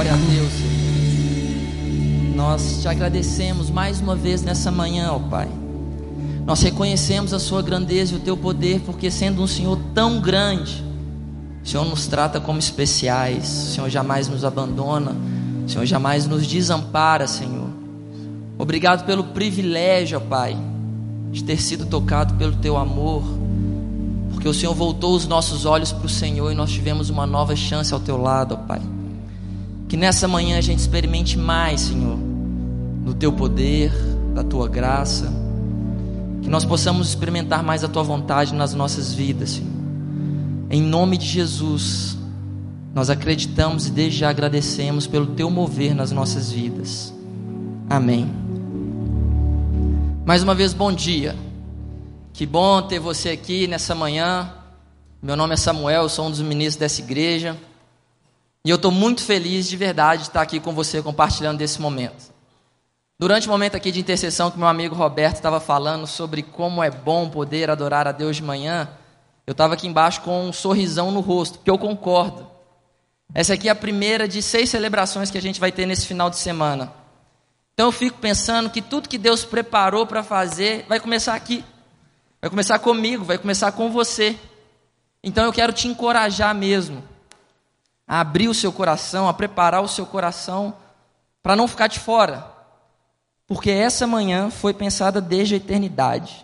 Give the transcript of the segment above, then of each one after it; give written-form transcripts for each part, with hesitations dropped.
Glória a Deus, Senhor. Nós te agradecemos mais uma vez nessa manhã, ó Pai. Nós reconhecemos a sua grandeza e o teu poder, porque sendo um Senhor tão grande, o Senhor nos trata como especiais. O Senhor jamais nos abandona, o Senhor jamais nos desampara, Senhor. Obrigado pelo privilégio, ó Pai, de ter sido tocado pelo teu amor, porque o Senhor voltou os nossos olhos para o Senhor e nós tivemos uma nova chance ao teu lado, ó Pai. Que nessa manhã a gente experimente mais, Senhor, do teu poder, da tua graça, que nós possamos experimentar mais a tua vontade nas nossas vidas, Senhor. Em nome de Jesus, nós acreditamos e desde já agradecemos pelo teu mover nas nossas vidas. Amém. Mais uma vez, bom dia. Que bom ter você aqui nessa manhã. Meu nome é Samuel, eu sou um dos ministros dessa igreja. E eu estou muito feliz de verdade de estar aqui com você compartilhando desse momento. Durante o momento aqui de intercessão que meu amigo Roberto estava falando sobre como é bom poder adorar a Deus de manhã, eu estava aqui embaixo com um sorrisão no rosto, porque eu concordo. Essa aqui é a primeira de 6 celebrações que a gente vai ter nesse final de semana. Então eu fico pensando que tudo que Deus preparou para fazer vai começar aqui. Vai começar comigo, vai começar com você. Então eu quero te encorajar mesmo a abrir o seu coração, a preparar o seu coração para não ficar de fora. Porque essa manhã foi pensada desde a eternidade.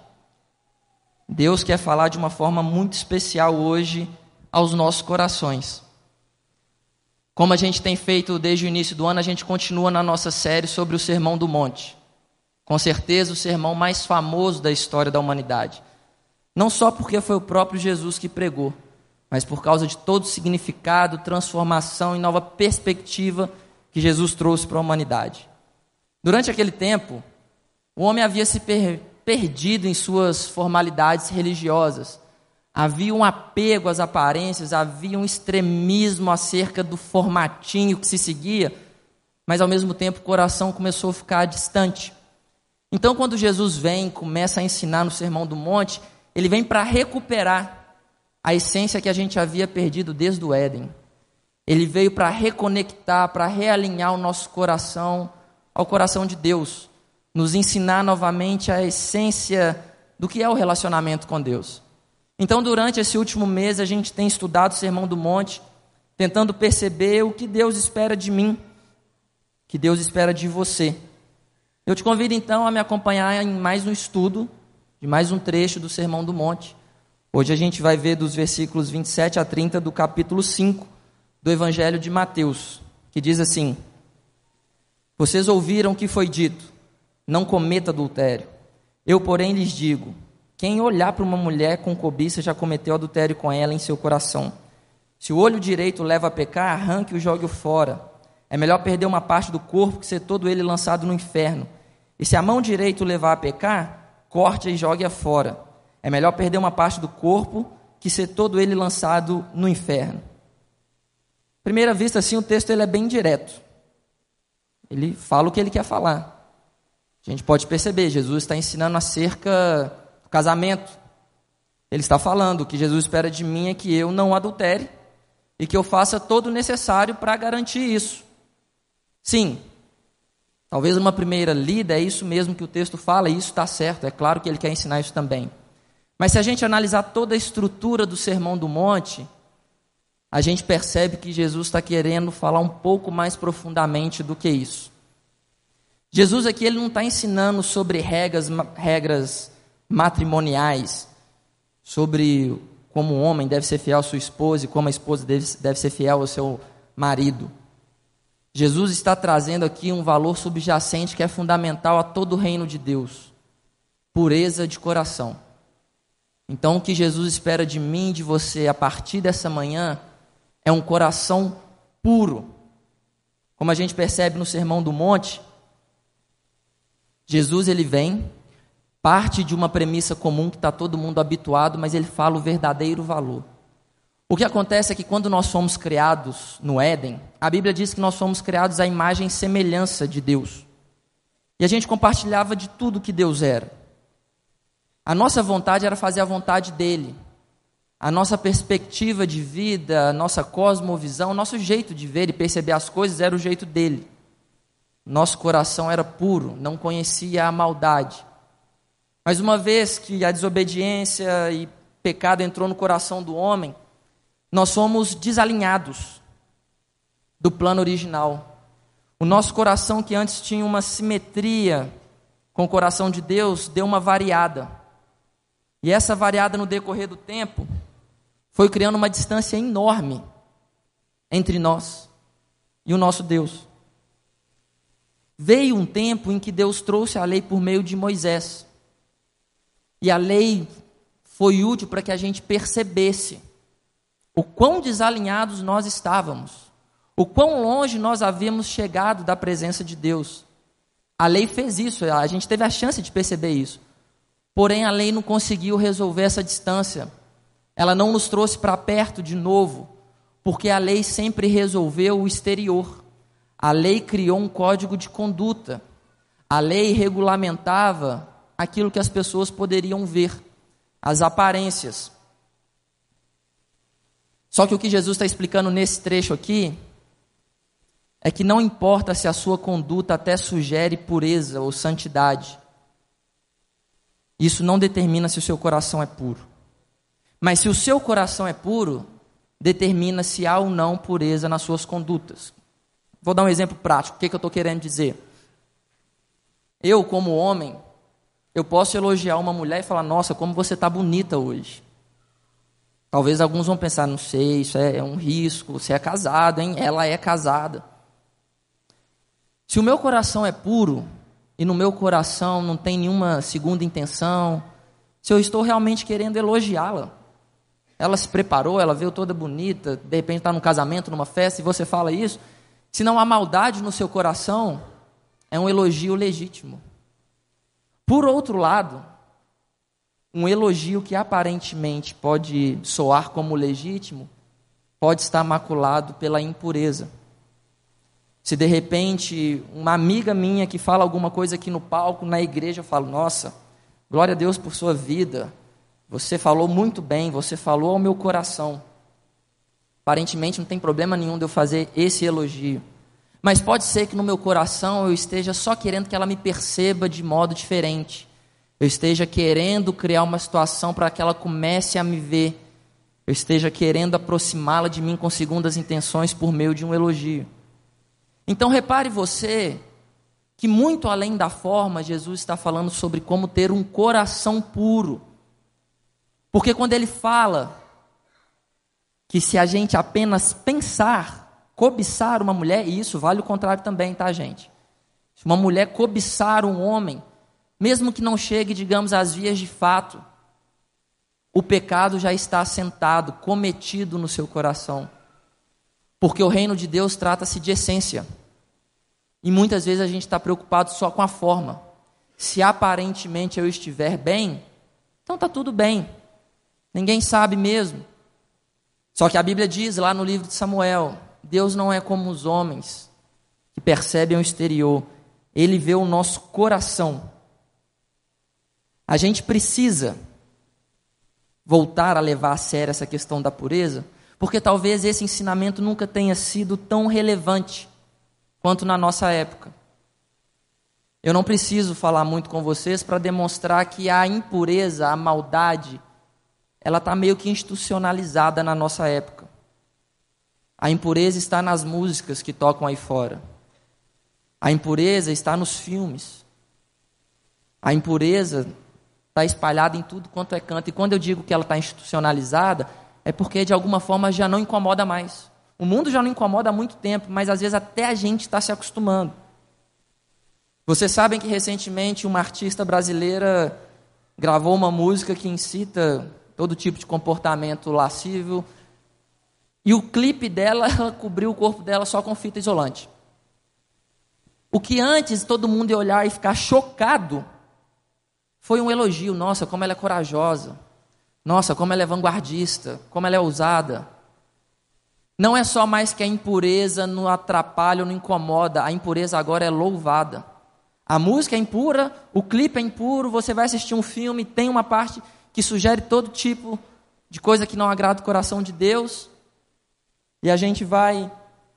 Deus quer falar de uma forma muito especial hoje aos nossos corações. Como a gente tem feito desde o início do ano, a gente continua na nossa série sobre o Sermão do Monte. Com certeza o sermão mais famoso da história da humanidade. Não só porque foi o próprio Jesus que pregou, mas por causa de todo o significado, transformação e nova perspectiva que Jesus trouxe para a humanidade. Durante aquele tempo, o homem havia se perdido em suas formalidades religiosas. Havia um apego às aparências, havia um extremismo acerca do formatinho que se seguia, mas ao mesmo tempo o coração começou a ficar distante. Então, quando Jesus vem e começa a ensinar no Sermão do Monte, ele vem para recuperar a essência que a gente havia perdido desde o Éden. Ele veio para reconectar, para realinhar o nosso coração ao coração de Deus, nos ensinar novamente a essência do que é o relacionamento com Deus. Então, durante esse último mês, a gente tem estudado o Sermão do Monte, tentando perceber o que Deus espera de mim, o que Deus espera de você. Eu te convido então a me acompanhar em mais um estudo, de mais um trecho do Sermão do Monte. Hoje a gente vai ver dos versículos 27 a 30 do capítulo 5 do Evangelho de Mateus, que diz assim: Vocês ouviram o que foi dito, não cometa adultério. Eu, porém, lhes digo, quem olhar para uma mulher com cobiça já cometeu adultério com ela em seu coração. Se o olho direito leva a pecar, arranque e jogue-o fora. É melhor perder uma parte do corpo que ser todo ele lançado no inferno. E se a mão direita o levar a pecar, corte-a e jogue-a fora. É melhor perder uma parte do corpo que ser todo ele lançado no inferno. À primeira vista, assim, o texto ele é bem direto. Ele fala o que ele quer falar. A gente pode perceber, Jesus está ensinando acerca do casamento. Ele está falando, o que Jesus espera de mim é que eu não adultere e que eu faça todo o necessário para garantir isso. Sim, talvez uma primeira lida é isso mesmo que o texto fala, e isso está certo, é claro que ele quer ensinar isso também. Mas se a gente analisar toda a estrutura do Sermão do Monte, a gente percebe que Jesus está querendo falar um pouco mais profundamente do que isso. Jesus aqui ele não está ensinando sobre regras matrimoniais, sobre como o homem deve ser fiel à sua esposa e como a esposa deve ser fiel ao seu marido. Jesus está trazendo aqui um valor subjacente que é fundamental a todo o reino de Deus: pureza de coração. Então o que Jesus espera de mim e de você a partir dessa manhã é um coração puro. Como a gente percebe no Sermão do Monte, Jesus ele vem, parte de uma premissa comum que está todo mundo habituado, mas ele fala o verdadeiro valor. O que acontece é que quando nós fomos criados no Éden, a Bíblia diz que nós fomos criados à imagem e semelhança de Deus. E a gente compartilhava de tudo que Deus era. A nossa vontade era fazer a vontade dele. a nossa perspectiva de vida, a nossa cosmovisão, o nosso jeito de ver e perceber as coisas era o jeito dele. Nosso coração era puro, não conhecia a maldade. Mas uma vez que a desobediência e pecado entrou no coração do homem, nós somos desalinhados do plano original. O nosso coração, que antes tinha uma simetria com o coração de Deus, deu uma variada. E essa variada no decorrer do tempo foi criando uma distância enorme entre nós e o nosso Deus. Veio um tempo em que Deus trouxe a lei por meio de Moisés. E a lei foi útil para que a gente percebesse o quão desalinhados nós estávamos, o quão longe nós havíamos chegado da presença de Deus. A lei fez isso, a gente teve a chance de perceber isso. Porém, a lei não conseguiu resolver essa distância. Ela não nos trouxe para perto de novo, porque a lei sempre resolveu o exterior. A lei criou um código de conduta. A lei regulamentava aquilo que as pessoas poderiam ver, as aparências. Só que o que Jesus está explicando nesse trecho aqui é que não importa se a sua conduta até sugere pureza ou santidade. Isso não determina se o seu coração é puro. Mas se o seu coração é puro, determina se há ou não pureza nas suas condutas. Vou dar um exemplo prático. O que eu estou querendo dizer? Eu, como homem, eu posso elogiar uma mulher e falar: nossa, como você está bonita hoje. Talvez alguns vão pensar: não sei, isso é um risco, você é casado, hein? Ela é casada. Se o meu coração é puro, e no meu coração não tem nenhuma segunda intenção, se eu estou realmente querendo elogiá-la, ela se preparou, ela veio toda bonita, de repente está num casamento, numa festa, e você fala isso, se não há maldade no seu coração, é um elogio legítimo. Por outro lado, um elogio que aparentemente pode soar como legítimo, pode estar maculado pela impureza. Se de repente uma amiga minha que fala alguma coisa aqui no palco, na igreja, eu falo: nossa, glória a Deus por sua vida, você falou muito bem, você falou ao meu coração. Aparentemente não tem problema nenhum de eu fazer esse elogio. Mas pode ser que no meu coração eu esteja só querendo que ela me perceba de modo diferente. Eu esteja querendo criar uma situação para que ela comece a me ver. Eu esteja querendo aproximá-la de mim com segundas intenções por meio de um elogio. Então repare você que muito além da forma, Jesus está falando sobre como ter um coração puro. Porque quando ele fala que se a gente apenas pensar, cobiçar uma mulher, e isso vale o contrário também, tá, gente? Se uma mulher cobiçar um homem, mesmo que não chegue, digamos, às vias de fato, o pecado já está assentado, cometido no seu coração. Porque o reino de Deus trata-se de essência. E muitas vezes a gente está preocupado só com a forma. Se aparentemente eu estiver bem, então está tudo bem. Ninguém sabe mesmo. Só que a Bíblia diz lá no livro de Samuel: Deus não é como os homens que percebem o exterior. Ele vê o nosso coração. A gente precisa voltar a levar a sério essa questão da pureza, porque talvez esse ensinamento nunca tenha sido tão relevante quanto na nossa época. Eu não preciso falar muito com vocês para demonstrar que a impureza, a maldade, ela está meio que institucionalizada na nossa época. A impureza está nas músicas que tocam aí fora. A impureza está nos filmes. A impureza está espalhada em tudo quanto é canto. E quando eu digo que ela está institucionalizada, é porque de alguma forma já não incomoda mais. O mundo já não incomoda há muito tempo, mas às vezes até a gente está se acostumando. Vocês sabem que recentemente uma artista brasileira gravou uma música que incita todo tipo de comportamento lascivo, e o clipe dela, ela cobriu o corpo dela só com fita isolante. O que antes todo mundo ia olhar e ficar chocado, foi um elogio. Nossa, como ela é corajosa. Nossa, como ela é vanguardista, como ela é ousada. Não é só mais que a impureza não atrapalha ou não incomoda, a impureza agora é louvada. A música é impura, o clipe é impuro, você vai assistir um filme, tem uma parte que sugere todo tipo de coisa que não agrada o coração de Deus, e a gente vai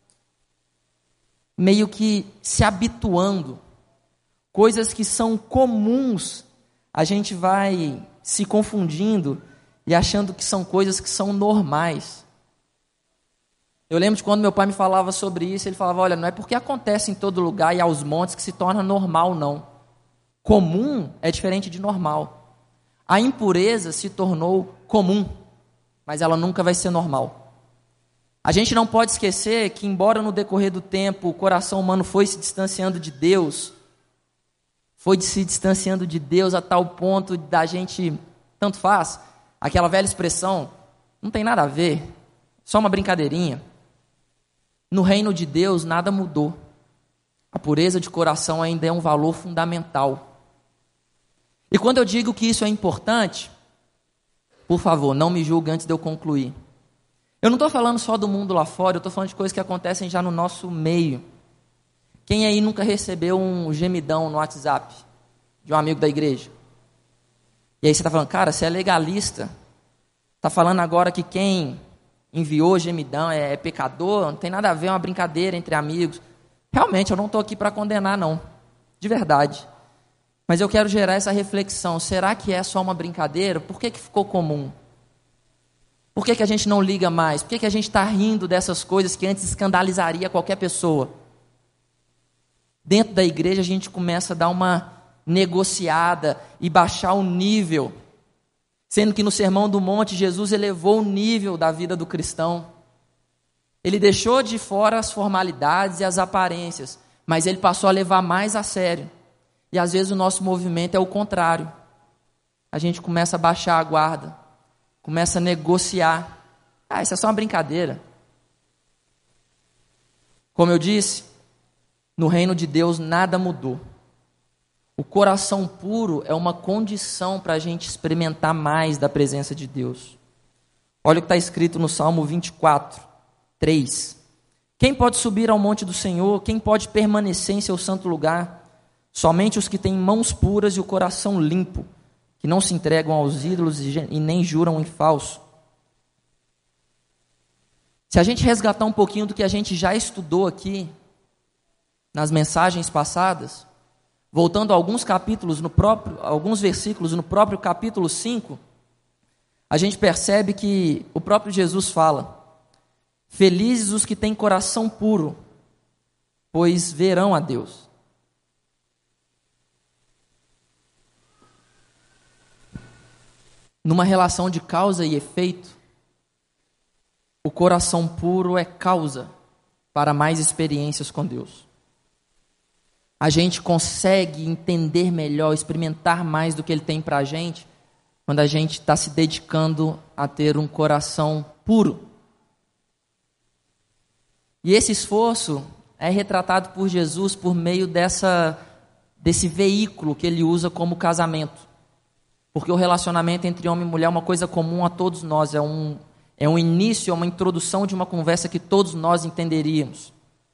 meio que se habituando. Coisas que são comuns, a gente vai se confundindo e achando que são coisas que são normais. Eu lembro de quando meu pai me falava sobre isso, ele falava, olha, não é porque acontece em todo lugar e aos montes que se torna normal, não. Comum é diferente de normal. A impureza se tornou comum, mas ela nunca vai ser normal. A gente não pode esquecer que, embora no decorrer do tempo o coração humano foi se distanciando de Deus, a tal ponto da gente, tanto faz, aquela velha expressão, não tem nada a ver, só uma brincadeirinha. No reino de Deus nada mudou. A pureza de coração ainda é um valor fundamental. E quando eu digo que isso é importante, por favor, não me julgue antes de eu concluir. Eu não estou falando só do mundo lá fora, eu estou falando de coisas que acontecem já no nosso meio. Quem aí nunca recebeu um gemidão no WhatsApp de um amigo da igreja? E aí você está falando, cara, você é legalista. Está falando agora que quem enviou gemidão é pecador, não tem nada a ver, é uma brincadeira entre amigos. Realmente, eu não estou aqui para condenar, não. De verdade. Mas eu quero gerar essa reflexão. Será que é só uma brincadeira? Por que ficou comum? Por que a gente não liga mais? Por que a gente está rindo dessas coisas que antes escandalizaria qualquer pessoa? Dentro da igreja a gente começa a dar uma negociada e baixar o nível. Sendo que no Sermão do Monte, Jesus elevou o nível da vida do cristão. Ele deixou de fora as formalidades e as aparências, mas ele passou a levar mais a sério. E às vezes o nosso movimento é o contrário. A gente começa a baixar a guarda, começa a negociar. Isso é só uma brincadeira. Como eu disse, no reino de Deus nada mudou. O coração puro é uma condição para a gente experimentar mais da presença de Deus. Olha o que está escrito no Salmo 24, 3. Quem pode subir ao monte do Senhor? Quem pode permanecer em seu santo lugar? Somente os que têm mãos puras e o coração limpo, que não se entregam aos ídolos e nem juram em falso. Se a gente resgatar um pouquinho do que a gente já estudou aqui, nas mensagens passadas, voltando a alguns versículos no próprio capítulo 5, a gente percebe que o próprio Jesus fala: felizes os que têm coração puro, pois verão a Deus. Numa relação de causa e efeito, o coração puro é causa para mais experiências com Deus. A gente consegue entender melhor, experimentar mais do que Ele tem para a gente, quando a gente está se dedicando a ter um coração puro. E esse esforço é retratado por Jesus por meio desse veículo que Ele usa como casamento. Porque o relacionamento entre homem e mulher é uma coisa comum a todos nós, é um início, é uma introdução de uma conversa que todos nós entenderíamos.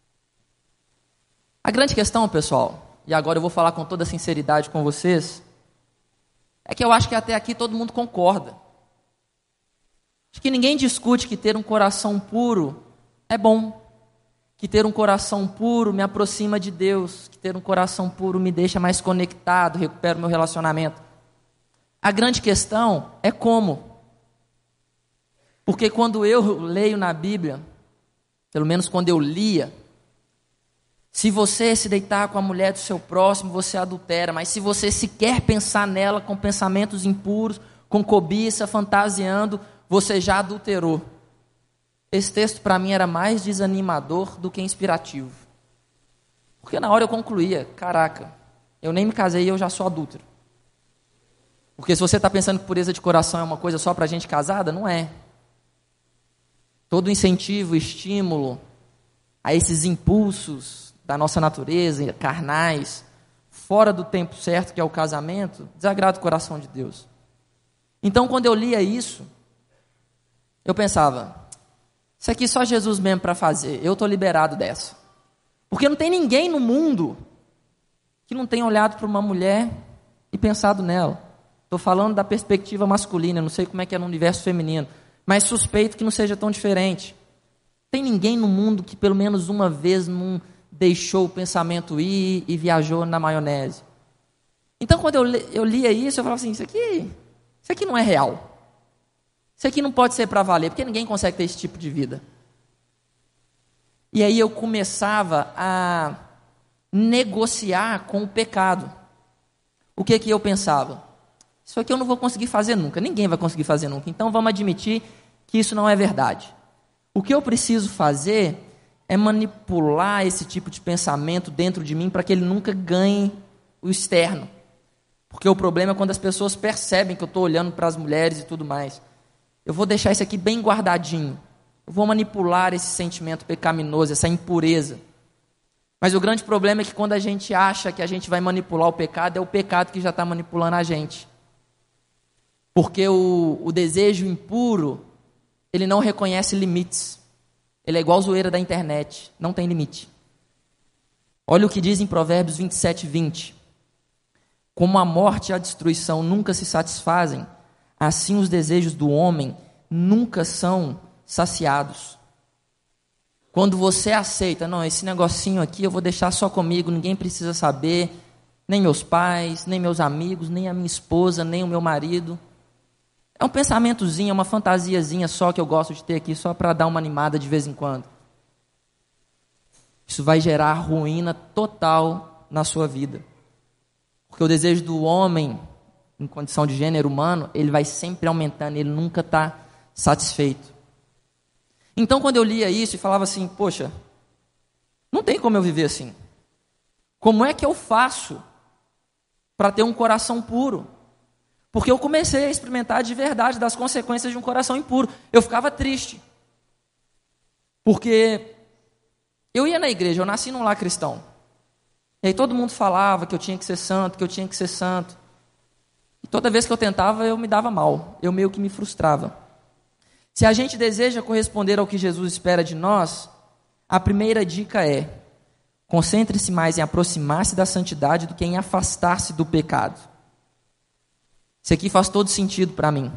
A grande questão, pessoal, e agora eu vou falar com toda sinceridade com vocês, é que eu acho que até aqui todo mundo concorda. Acho que ninguém discute que ter um coração puro é bom, que ter um coração puro me aproxima de Deus, que ter um coração puro me deixa mais conectado, recupera o meu relacionamento. A grande questão é como. Porque quando eu leio na Bíblia, pelo menos quando eu lia, se você se deitar com a mulher do seu próximo, você adultera. Mas se você sequer pensar nela com pensamentos impuros, com cobiça, fantasiando, você já adulterou. Esse texto para mim era mais desanimador do que inspirativo. Porque na hora eu concluía, caraca, eu nem me casei e eu já sou adúltero. Porque se você está pensando que pureza de coração é uma coisa só para gente casada, não é. Todo incentivo, estímulo a esses impulsos da nossa natureza, carnais, fora do tempo certo, que é o casamento, desagrada o coração de Deus. Então, quando eu lia isso, eu pensava, isso aqui só Jesus mesmo para fazer, eu estou liberado dessa. Porque não tem ninguém no mundo que não tenha olhado para uma mulher e pensado nela. Estou falando da perspectiva masculina, não sei como é que é no universo feminino, mas suspeito que não seja tão diferente. Tem ninguém no mundo que pelo menos uma vez não deixou o pensamento ir e viajou na maionese. Então, quando eu lia isso, eu falava assim, isso aqui não é real. Isso aqui não pode ser para valer, porque ninguém consegue ter esse tipo de vida. E aí eu começava a negociar com o pecado. O que eu pensava? Isso aqui eu não vou conseguir fazer nunca, ninguém vai conseguir fazer nunca, então vamos admitir que isso não é verdade. O que eu preciso fazer é manipular esse tipo de pensamento dentro de mim para que ele nunca ganhe o externo. Porque o problema é quando as pessoas percebem que eu estou olhando para as mulheres e tudo mais. Eu vou deixar isso aqui bem guardadinho. Eu vou manipular esse sentimento pecaminoso, essa impureza. Mas o grande problema é que quando a gente acha que a gente vai manipular o pecado, é o pecado que já está manipulando a gente. Porque o desejo impuro, ele não reconhece limites. Ele é igual zoeira da internet, não tem limite. Olha o que diz em Provérbios 27:20. Como a morte e a destruição nunca se satisfazem, assim os desejos do homem nunca são saciados. Quando você aceita, não, esse negocinho aqui eu vou deixar só comigo, ninguém precisa saber, nem meus pais, nem meus amigos, nem a minha esposa, nem o meu marido. É um pensamentozinho, é uma fantasiazinha só que eu gosto de ter aqui, só para dar uma animada de vez em quando. Isso vai gerar ruína total na sua vida. Porque o desejo do homem, em condição de gênero humano, ele vai sempre aumentando, ele nunca está satisfeito. Então, quando eu lia isso e falava assim, poxa, não tem como eu viver assim. Como é que eu faço para ter um coração puro? Porque eu comecei a experimentar de verdade das consequências de um coração impuro. Eu ficava triste. Porque eu ia na igreja, eu nasci num lar cristão. E aí todo mundo falava que eu tinha que ser santo, que eu tinha que ser santo. E toda vez que eu tentava, eu me dava mal. Eu meio que me frustrava. Se a gente deseja corresponder ao que Jesus espera de nós, a primeira dica é: concentre-se mais em aproximar-se da santidade do que em afastar-se do pecado. Isso aqui faz todo sentido para mim.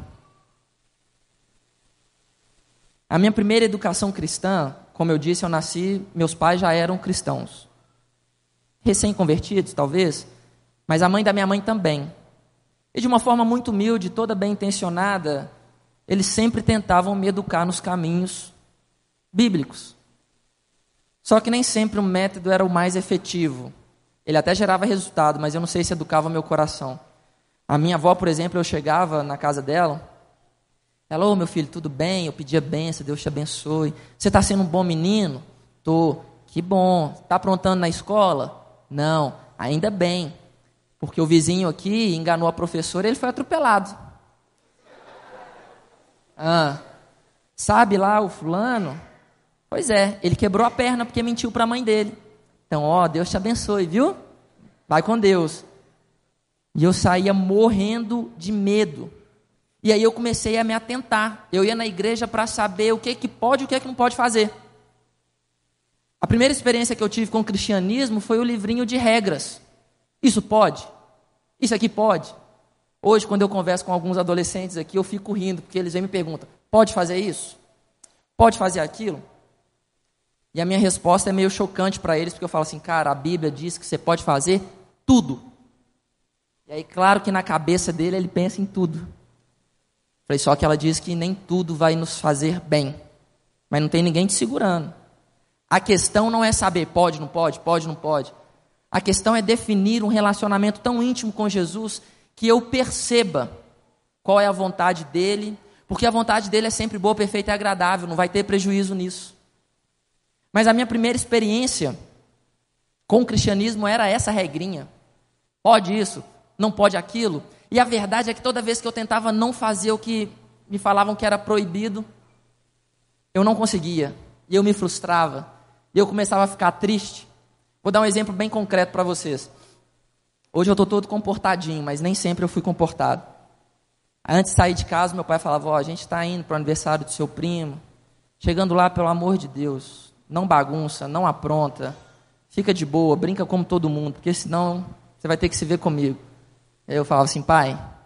A minha primeira educação cristã, como eu disse, eu nasci, meus pais já eram cristãos. Recém-convertidos, talvez, mas a mãe da minha mãe também. E de uma forma muito humilde, toda bem intencionada, eles sempre tentavam me educar nos caminhos bíblicos. Só que nem sempre o método era o mais efetivo. Ele até gerava resultado, mas eu não sei se educava meu coração. A minha avó, por exemplo, eu chegava na casa dela, ela, ô meu filho, tudo bem? Eu pedia bênção, Deus te abençoe. Você está sendo um bom menino? Tô. Que bom. Está aprontando na escola? Não, ainda bem. Porque o vizinho aqui enganou a professora e ele foi atropelado. Sabe lá o fulano? Pois é, ele quebrou a perna porque mentiu para a mãe dele. Então, ó, Deus te abençoe, viu? Vai com Deus. E eu saía morrendo de medo. E aí eu comecei a me atentar. Eu ia na igreja para saber o que pode e o que não pode fazer. A primeira experiência que eu tive com o cristianismo foi o livrinho de regras. Isso pode? Isso aqui pode? Hoje, quando eu converso com alguns adolescentes aqui, eu fico rindo, porque eles vêm e me perguntam, pode fazer isso? Pode fazer aquilo? E a minha resposta é meio chocante para eles, porque eu falo assim, cara, a Bíblia diz que você pode fazer tudo. E aí, claro que na cabeça dele, ele pensa em tudo. Falei, só que ela diz que nem tudo vai nos fazer bem. Mas não tem ninguém te segurando. A questão não é saber pode, não pode, pode, não pode. A questão é definir um relacionamento tão íntimo com Jesus que eu perceba qual é a vontade dele, porque a vontade dele é sempre boa, perfeita e agradável, não vai ter prejuízo nisso. Mas a minha primeira experiência com o cristianismo era essa regrinha. Pode isso, não pode aquilo. E a verdade é que toda vez que eu tentava não fazer o que me falavam que era proibido, eu não conseguia. E eu me frustrava. E eu começava a ficar triste. Vou dar um exemplo bem concreto para vocês. Hoje eu estou todo comportadinho, mas nem sempre eu fui comportado. Antes de sair de casa, meu pai falava, a gente está indo para o aniversário do seu primo. Chegando lá, pelo amor de Deus, não bagunça, não apronta. Fica de boa, brinca como todo mundo, porque senão você vai ter que se ver comigo. Aí eu falava assim, pai,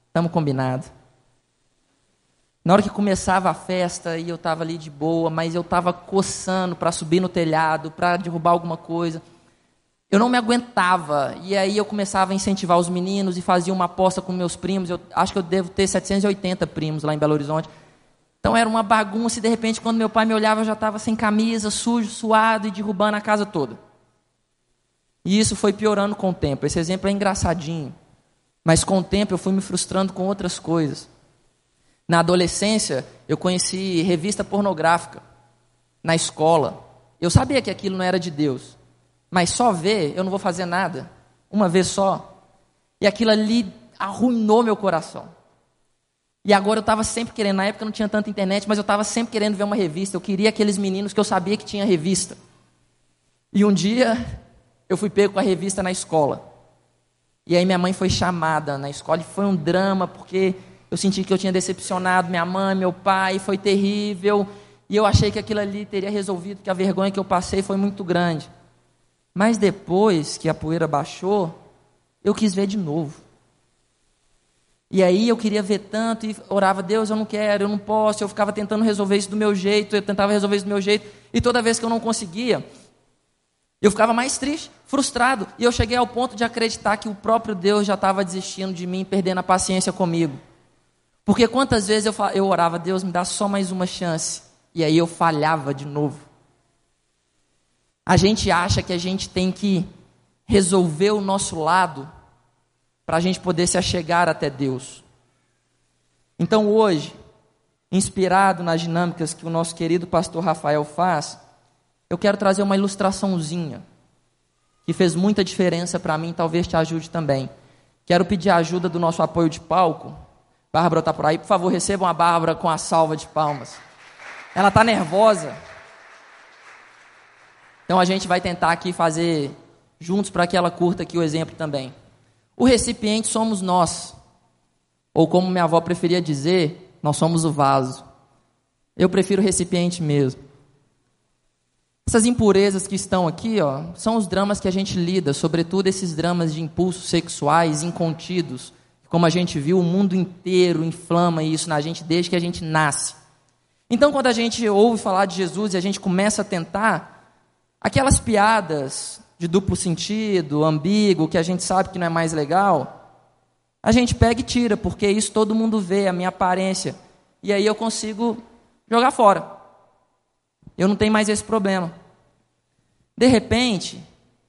Estamos combinados. Na hora que começava a festa, e eu estava ali de boa, mas eu estava coçando para subir no telhado, para derrubar alguma coisa. Eu não me aguentava. E aí eu começava a incentivar os meninos e fazia uma aposta com meus primos. Eu acho que eu devo ter 780 primos lá em Belo Horizonte. Então era uma bagunça e de repente quando meu pai me olhava eu já estava sem camisa, sujo, suado e derrubando a casa toda. E isso foi piorando com o tempo. Esse exemplo é engraçadinho. Mas com o tempo eu fui me frustrando com outras coisas. Na adolescência, eu conheci revista pornográfica na escola. Eu sabia que aquilo não era de Deus, mas só ver, eu não vou fazer nada, uma vez só. E aquilo ali arruinou meu coração. E agora eu estava sempre querendo, na época não tinha tanta internet, mas eu estava sempre querendo ver uma revista. Eu queria aqueles meninos que eu sabia que tinha revista. E um dia, eu fui pego com a revista na escola. E aí minha mãe foi chamada na escola e foi um drama, porque eu senti que eu tinha decepcionado minha mãe, meu pai, foi terrível. E eu achei que aquilo ali teria resolvido, que a vergonha que eu passei foi muito grande. Mas depois que a poeira baixou, eu quis ver de novo. E aí eu queria ver tanto e orava, Deus, eu não quero, eu não posso. Eu ficava tentando resolver isso do meu jeito, E toda vez que eu não conseguia, eu ficava mais triste, frustrado. E eu cheguei ao ponto de acreditar que o próprio Deus já estava desistindo de mim, perdendo a paciência comigo. Porque quantas vezes eu orava, Deus, me dá só mais uma chance. E aí eu falhava de novo. A gente acha que a gente tem que resolver o nosso lado para a gente poder se achegar até Deus. Então hoje, inspirado nas dinâmicas que o nosso querido pastor Rafael faz, eu quero trazer uma ilustraçãozinha que fez muita diferença para mim, talvez te ajude também. Quero pedir a ajuda do nosso apoio de palco. Bárbara está por aí, por favor, recebam a Bárbara com a salva de palmas. Ela está nervosa. Então a gente vai tentar aqui fazer juntos para que ela curta aqui o exemplo também. O recipiente somos nós. Ou como minha avó preferia dizer, nós somos o vaso. Eu prefiro o recipiente mesmo. Essas impurezas que estão aqui, são os dramas que a gente lida, sobretudo esses dramas de impulsos sexuais incontidos. Como a gente viu, o mundo inteiro inflama isso na gente desde que a gente nasce. Então, quando a gente ouve falar de Jesus e a gente começa a tentar, aquelas piadas de duplo sentido, ambíguo, que a gente sabe que não é mais legal, a gente pega e tira, porque isso todo mundo vê, a minha aparência. E aí eu consigo jogar fora. Eu não tenho mais esse problema. De repente,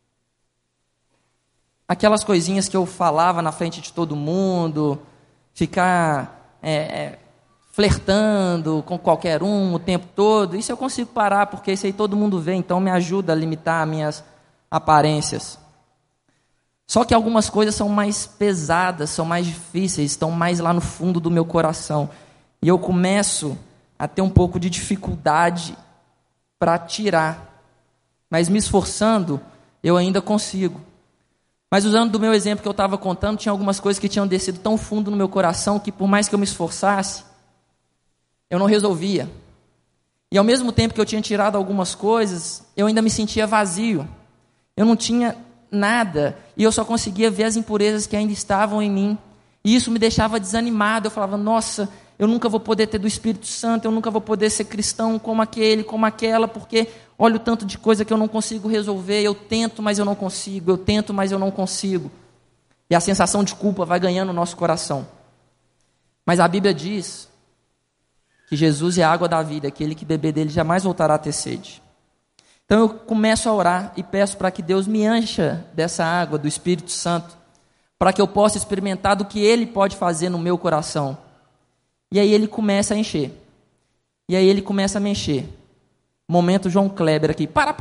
aquelas coisinhas que eu falava na frente de todo mundo, ficar flertando com qualquer um o tempo todo, isso eu consigo parar, porque isso aí todo mundo vê, então me ajuda a limitar minhas aparências. Só que algumas coisas são mais pesadas, são mais difíceis, estão mais lá no fundo do meu coração. E eu começo a ter um pouco de dificuldade para tirar. Mas me esforçando, eu ainda consigo. Mas usando do meu exemplo que eu estava contando, tinha algumas coisas que tinham descido tão fundo no meu coração que por mais que eu me esforçasse, eu não resolvia. E ao mesmo tempo que eu tinha tirado algumas coisas, eu ainda me sentia vazio. Eu não tinha nada e eu só conseguia ver as impurezas que ainda estavam em mim. E isso me deixava desanimado. Eu falava, nossa, eu nunca vou poder ter do Espírito Santo, eu nunca vou poder ser cristão como aquele, como aquela, porque olha o tanto de coisa que eu não consigo resolver. Eu tento, mas eu não consigo. Eu tento, mas eu não consigo. E a sensação de culpa vai ganhando o nosso coração. Mas a Bíblia diz que Jesus é a água da vida, aquele que beber dele jamais voltará a ter sede. Então eu começo a orar e peço para que Deus me encha dessa água, do Espírito Santo, para que eu possa experimentar do que Ele pode fazer no meu coração. E aí Ele começa a encher. E aí Ele começa a me encher. Momento João Kleber aqui. Para.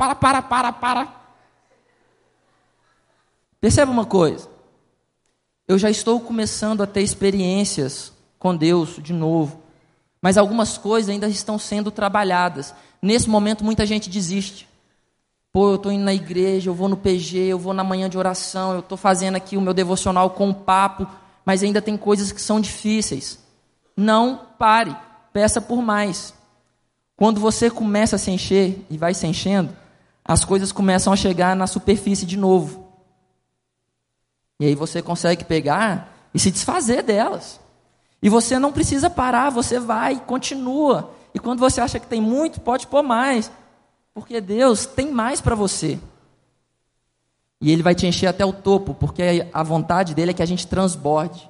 Perceba uma coisa. Eu já estou começando a ter experiências com Deus de novo. Mas algumas coisas ainda estão sendo trabalhadas. Nesse momento muita gente desiste. Pô, eu estou indo na igreja, eu vou no PG, eu vou na manhã de oração, eu estou fazendo aqui o meu devocional com um papo, mas ainda tem coisas que são difíceis. Não pare, peça por mais. Quando você começa a se encher e vai se enchendo, as coisas começam a chegar na superfície de novo. E aí você consegue pegar e se desfazer delas. E você não precisa parar, você vai, continua. E quando você acha que tem muito, pode pôr mais. Porque Deus tem mais para você. E Ele vai te encher até o topo, porque a vontade dEle é que a gente transborde.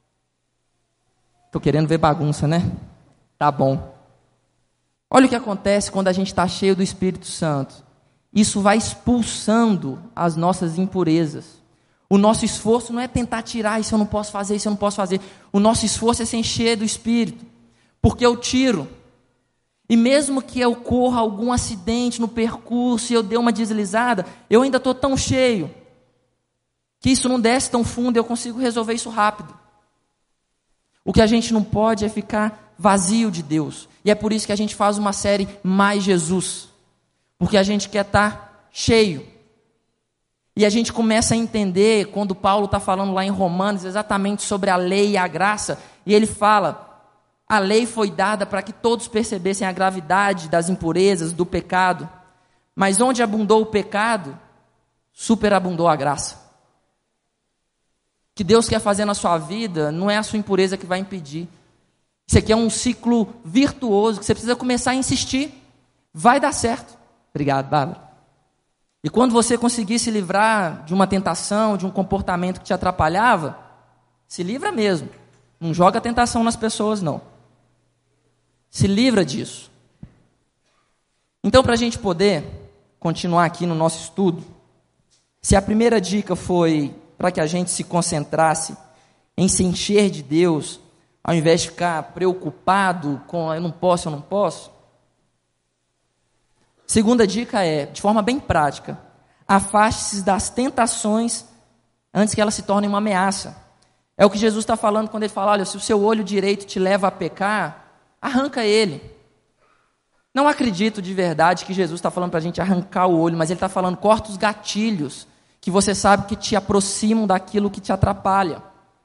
Estou querendo ver bagunça, né? Tá bom. Olha o que acontece quando a gente está cheio do Espírito Santo. Isso vai expulsando as nossas impurezas. O nosso esforço não é tentar tirar, isso eu não posso fazer, isso eu não posso fazer. O nosso esforço é se encher do Espírito. Porque eu tiro. E mesmo que eu corra algum acidente no percurso e eu dê uma deslizada, eu ainda estou tão cheio que isso não desce tão fundo e eu consigo resolver isso rápido. O que a gente não pode é ficar vazio de Deus. E é por isso que a gente faz uma série Mais Jesus. Porque a gente quer estar cheio. E a gente começa a entender, quando Paulo está falando lá em Romanos, exatamente sobre a lei e a graça. E ele fala, a lei foi dada para que todos percebessem a gravidade das impurezas, do pecado. Mas onde abundou o pecado, superabundou a graça. O que Deus quer fazer na sua vida, não é a sua impureza que vai impedir. Isso aqui é um ciclo virtuoso, que você precisa começar a insistir. Vai dar certo. Obrigado, Bárbara. E quando você conseguir se livrar de uma tentação, de um comportamento que te atrapalhava, se livra mesmo. Não joga a tentação nas pessoas, não. Se livra disso. Então, para a gente poder continuar aqui no nosso estudo, se a primeira dica foi para que a gente se concentrasse em se encher de Deus, ao invés de ficar preocupado com eu não posso. Segunda dica é, de forma bem prática, afaste-se das tentações antes que elas se tornem uma ameaça. É o que Jesus está falando quando ele fala, olha, se o seu olho direito te leva a pecar, arranca ele. Não acredito de verdade que Jesus está falando para a gente arrancar o olho, mas ele está falando, corta os gatilhos, que você sabe que te aproximam daquilo que te atrapalha.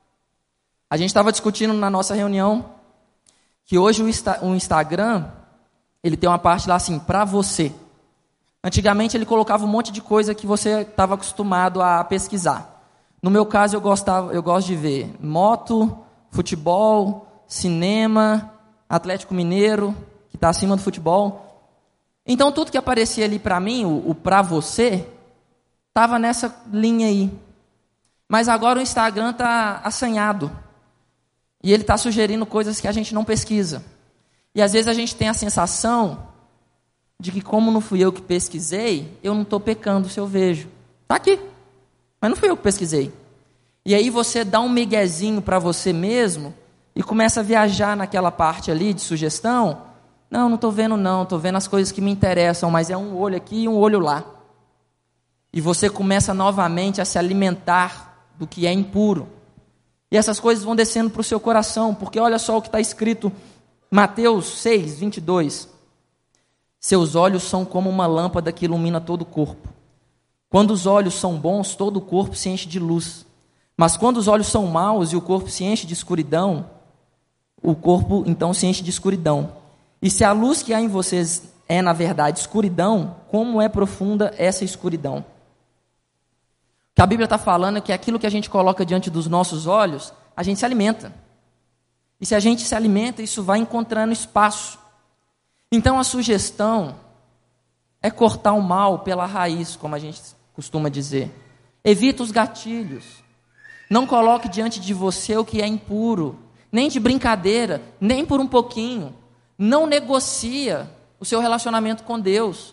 A gente estava discutindo na nossa reunião, que hoje o Instagram, ele tem uma parte lá assim, para você. Antigamente ele colocava um monte de coisa que você estava acostumado a pesquisar. No meu caso eu gosto de ver moto, futebol, cinema, Atlético Mineiro, que está acima do futebol. Então tudo que aparecia ali para mim, o para você, estava nessa linha aí. Mas agora o Instagram está assanhado. E ele está sugerindo coisas que a gente não pesquisa. E às vezes a gente tem a sensação de que como não fui eu que pesquisei, eu não estou pecando se eu vejo. Está aqui, mas não fui eu que pesquisei. E aí você dá um miguezinho para você mesmo e começa a viajar naquela parte ali de sugestão. Não estou vendo não, estou vendo as coisas que me interessam, mas é um olho aqui e um olho lá. E você começa novamente a se alimentar do que é impuro. E essas coisas vão descendo para o seu coração, porque olha só o que está escrito Mateus 6, 22. Seus olhos são como uma lâmpada que ilumina todo o corpo. Quando os olhos são bons, todo o corpo se enche de luz. Mas quando os olhos são maus e o corpo se enche de escuridão, o corpo então se enche de escuridão. E se a luz que há em vocês é, na verdade, escuridão, como é profunda essa escuridão? O que a Bíblia está falando é que aquilo que a gente coloca diante dos nossos olhos, a gente se alimenta. E se a gente se alimenta, isso vai encontrando espaço. Então a sugestão é cortar o mal pela raiz, como a gente costuma dizer. Evita os gatilhos. Não coloque diante de você o que é impuro, nem de brincadeira, nem por um pouquinho. Não negocia o seu relacionamento com Deus.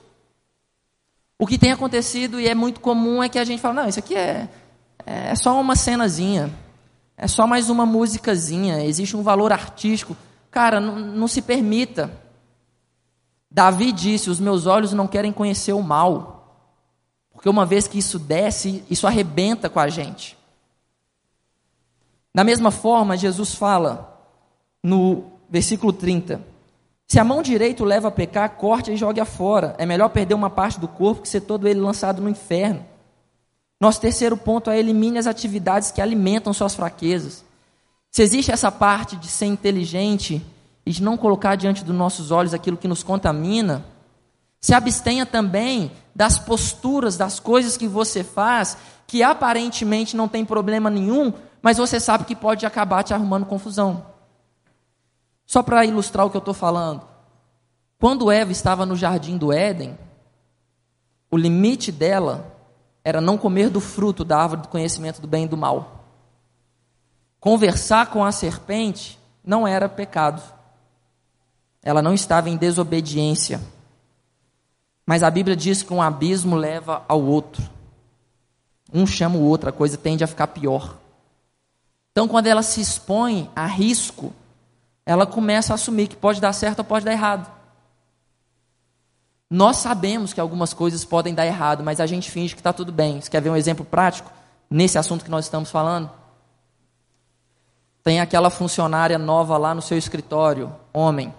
O que tem acontecido e é muito comum é que a gente fala, não, isso aqui é só uma cenazinha, é só mais uma musicazinha, existe um valor artístico. Cara, não se permita. Davi disse, os meus olhos não querem conhecer o mal, porque uma vez que isso desce, isso arrebenta com a gente. Da mesma forma, Jesus fala no versículo 30, se a mão direita o leva a pecar, corte e jogue-a fora. É melhor perder uma parte do corpo que ser todo ele lançado no inferno. Nosso terceiro ponto é elimine as atividades que alimentam suas fraquezas. Se existe essa parte de ser inteligente e de não colocar diante dos nossos olhos aquilo que nos contamina, se abstenha também das posturas, das coisas que você faz, que aparentemente não tem problema nenhum, mas você sabe que pode acabar te arrumando confusão. Só para ilustrar o que eu estou falando. Quando Eva estava no jardim do Éden, o limite dela era não comer do fruto da árvore do conhecimento do bem e do mal. Conversar com a serpente não era pecado. Ela não estava em desobediência. Mas a Bíblia diz que um abismo leva ao outro. Um chama o outro, a coisa tende a ficar pior. Então, quando ela se expõe a risco, ela começa a assumir que pode dar certo ou pode dar errado. Nós sabemos que algumas coisas podem dar errado, mas a gente finge que está tudo bem. Você quer ver um exemplo prático nesse assunto que nós estamos falando? Tem aquela funcionária nova lá no seu escritório, homem.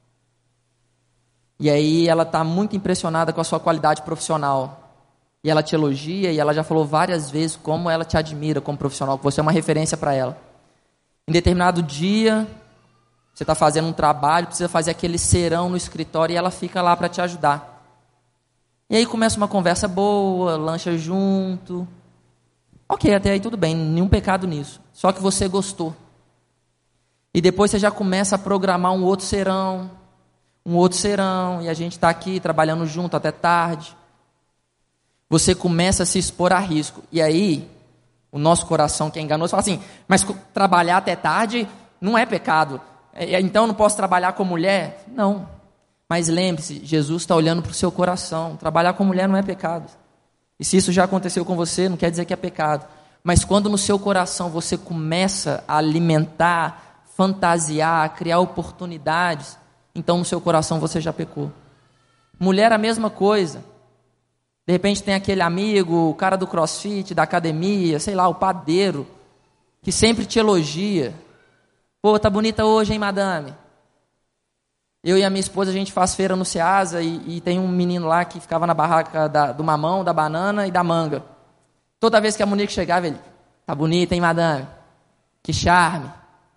E aí ela está muito impressionada com a sua qualidade profissional. E ela te elogia, e ela já falou várias vezes como ela te admira como profissional, que você é uma referência para ela. Em determinado dia, você está fazendo um trabalho, precisa fazer aquele serão no escritório, e ela fica lá para te ajudar. E aí começa uma conversa boa, lancha junto. Ok, até aí tudo bem, nenhum pecado nisso. Só que você gostou. E depois você já começa a programar um outro serão, e a gente está aqui trabalhando junto até tarde. Você começa a se expor a risco. E aí, o nosso coração que é enganoso fala assim, mas trabalhar até tarde não é pecado. Então eu não posso trabalhar com mulher? Não. Mas lembre-se, Jesus está olhando para o seu coração. Trabalhar com mulher não é pecado. E se isso já aconteceu com você, não quer dizer que é pecado. Mas quando no seu coração você começa a alimentar, fantasiar, criar oportunidades, então no seu coração você já pecou. Mulher, a mesma coisa. De repente tem aquele amigo, o cara do crossfit, da academia, sei lá, o padeiro, que sempre te elogia. Pô, tá bonita hoje, hein, madame? Eu e a minha esposa, a gente faz feira no Ceasa e tem um menino lá que ficava na barraca do mamão, da banana e da manga. Toda vez que a Monique chegava, ele, tá bonita, hein, madame? Que charme.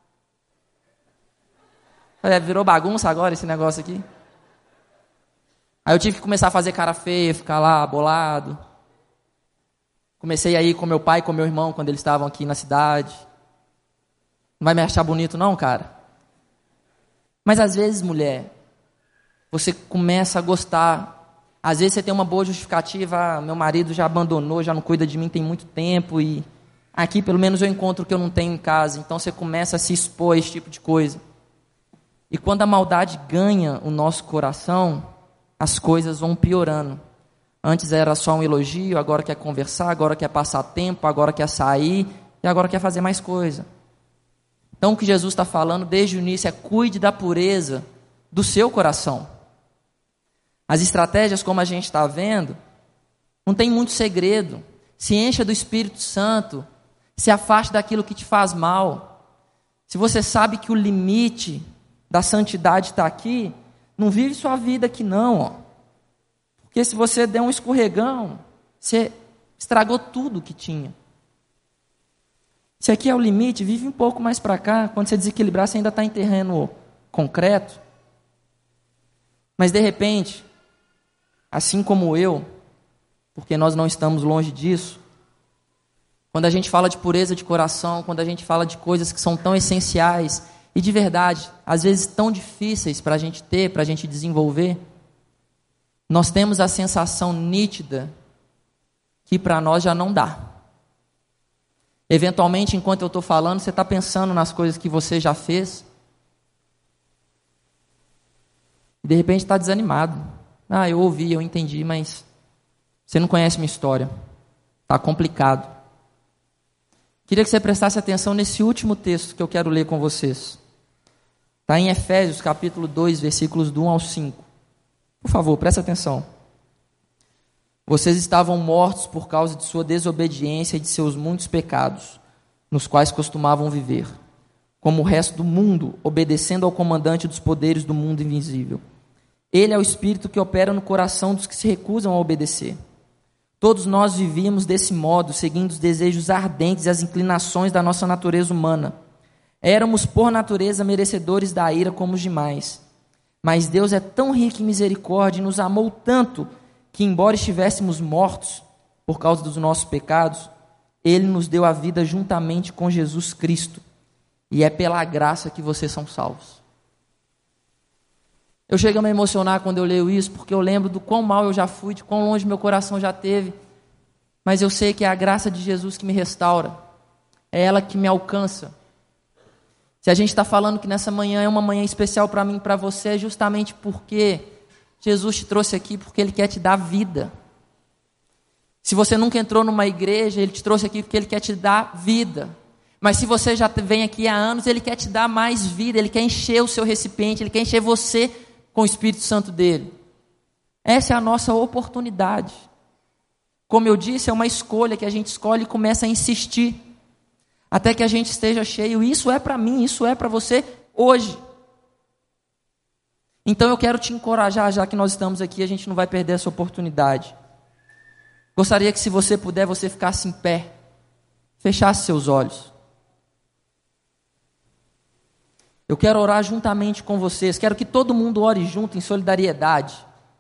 Virou bagunça agora esse negócio aqui. Aí eu tive que começar a fazer cara feia, ficar lá bolado. Comecei a ir com meu pai e com meu irmão quando eles estavam aqui na cidade. Não vai me achar bonito não, cara? Mas às vezes, mulher, você começa a gostar. Às vezes você tem uma boa justificativa, meu marido já abandonou, já não cuida de mim tem muito tempo e aqui pelo menos eu encontro o que eu não tenho em casa. Então você começa a se expor a esse tipo de coisa. E quando a maldade ganha o nosso coração, as coisas vão piorando. Antes era só um elogio, agora quer conversar, agora quer passar tempo, agora quer sair e agora quer fazer mais coisa. Então o que Jesus está falando desde o início é cuide da pureza do seu coração. As estratégias, como a gente está vendo, não tem muito segredo. Se encha do Espírito Santo, se afaste daquilo que te faz mal. Se você sabe que o limite da santidade está aqui, não vive sua vida aqui não, ó. Porque se você der um escorregão, você estragou tudo que tinha. Se aqui é o limite, vive um pouco mais para cá. Quando você desequilibrar, você ainda está em terreno concreto. Mas de repente, assim como eu, porque nós não estamos longe disso, quando a gente fala de pureza de coração, quando a gente fala de coisas que são tão essenciais e de verdade, às vezes tão difíceis para a gente ter, para a gente desenvolver, nós temos a sensação nítida que para nós já não dá. Eventualmente, enquanto eu estou falando, você está pensando nas coisas que você já fez e de repente está desanimado. Ah, eu ouvi, eu entendi, mas você não conhece minha história. Está complicado. Queria que você prestasse atenção nesse último texto que eu quero ler com vocês. Está em Efésios, capítulo 2, versículos do 1 ao 5. Por favor, presta atenção. Vocês estavam mortos por causa de sua desobediência e de seus muitos pecados, nos quais costumavam viver, como o resto do mundo, obedecendo ao comandante dos poderes do mundo invisível. Ele é o Espírito que opera no coração dos que se recusam a obedecer. Todos nós vivíamos desse modo, seguindo os desejos ardentes e as inclinações da nossa natureza humana. Éramos, por natureza, merecedores da ira como os demais. Mas Deus é tão rico em misericórdia e nos amou tanto que, embora estivéssemos mortos por causa dos nossos pecados, Ele nos deu a vida juntamente com Jesus Cristo. E é pela graça que vocês são salvos. Eu chego a me emocionar quando eu leio isso, porque eu lembro do quão mal eu já fui, de quão longe meu coração já teve. Mas eu sei que é a graça de Jesus que me restaura. É ela que me alcança. Se a gente está falando que nessa manhã é uma manhã especial para mim e para você, é justamente porque Jesus te trouxe aqui, porque Ele quer te dar vida. Se você nunca entrou numa igreja, Ele te trouxe aqui porque Ele quer te dar vida. Mas se você já vem aqui há anos, Ele quer te dar mais vida, Ele quer encher o seu recipiente, Ele quer encher você com o Espírito Santo dEle. Essa é a nossa oportunidade. Como eu disse, é uma escolha que a gente escolhe e começa a insistir, até que a gente esteja cheio. Isso é para mim, isso é para você hoje. Então eu quero te encorajar, já que nós estamos aqui, a gente não vai perder essa oportunidade. Gostaria que, se você puder, você ficasse em pé, fechasse seus olhos. Eu quero orar juntamente com vocês, quero que todo mundo ore junto, em solidariedade,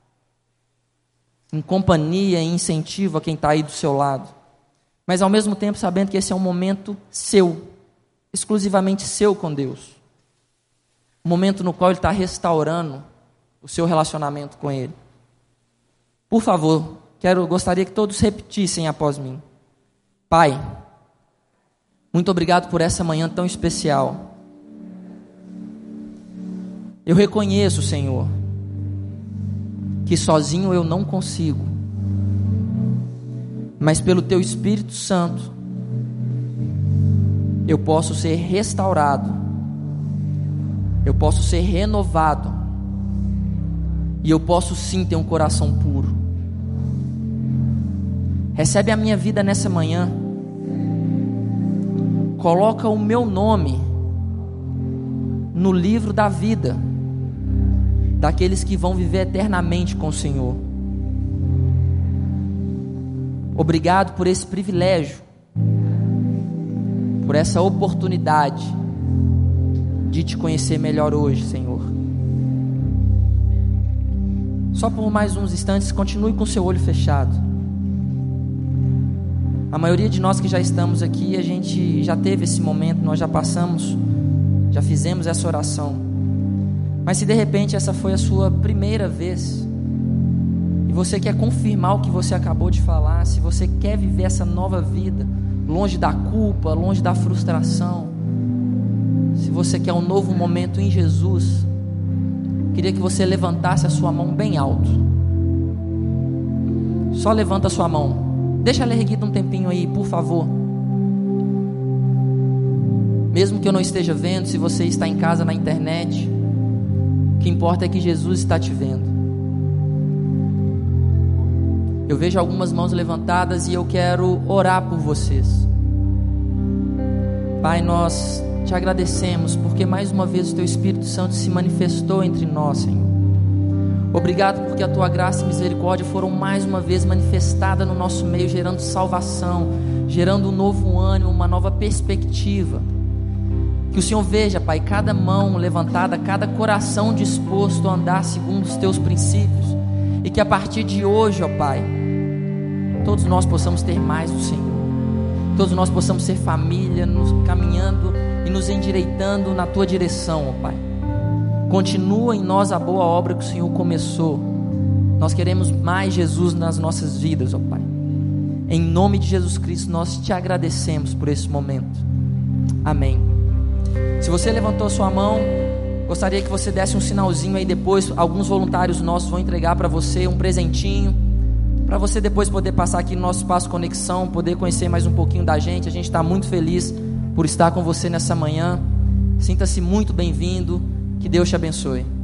em companhia, em incentivo a quem está aí do seu lado, mas ao mesmo tempo sabendo que esse é um momento seu, exclusivamente seu com Deus, um momento no qual Ele está restaurando o seu relacionamento com Ele. Por favor, gostaria que todos repetissem após mim. Pai, muito obrigado por essa manhã tão especial. Eu reconheço, Senhor, que sozinho eu não consigo, mas pelo Teu Espírito Santo, eu posso ser restaurado, eu posso ser renovado, e eu posso sim ter um coração puro. Recebe a minha vida nessa manhã, coloca o meu nome no livro da vida, daqueles que vão viver eternamente com o Senhor. Obrigado por esse privilégio, por essa oportunidade de Te conhecer melhor hoje, Senhor. Só por mais uns instantes, continue com seu olho fechado. A maioria de nós que já estamos aqui, a gente já teve esse momento, nós já passamos, já fizemos essa oração. Mas se de repente essa foi a sua primeira vez, e você quer confirmar o que você acabou de falar, se você quer viver essa nova vida, longe da culpa, longe da frustração, se você quer um novo momento em Jesus, queria que você levantasse a sua mão bem alto. Só levanta a sua mão, deixa ela erguida um tempinho aí, por favor. Mesmo que eu não esteja vendo, se você está em casa na internet, o que importa é que Jesus está te vendo. Eu vejo algumas mãos levantadas e eu quero orar por vocês. Pai, nós Te agradecemos porque mais uma vez o Teu Espírito Santo se manifestou entre nós, Senhor. Obrigado porque a Tua graça e misericórdia foram mais uma vez manifestadas no nosso meio, gerando salvação, gerando um novo ânimo, uma nova perspectiva. Que o Senhor veja, Pai, cada mão levantada, cada coração disposto a andar segundo os Teus princípios, e que a partir de hoje, ó Pai, todos nós possamos ter mais do Senhor, todos nós possamos ser família, nos caminhando e nos endireitando na Tua direção, ó Pai. Continua em nós a boa obra que o Senhor começou. Nós queremos mais Jesus nas nossas vidas, ó Pai. Em nome de Jesus Cristo, nós Te agradecemos por esse momento. Amém. Se você levantou a sua mão, gostaria que você desse um sinalzinho aí depois. Alguns voluntários nossos vão entregar para você um presentinho, para você depois poder passar aqui no nosso Espaço Conexão, poder conhecer mais um pouquinho da gente. A gente está muito feliz por estar com você nessa manhã. Sinta-se muito bem-vindo. Que Deus te abençoe.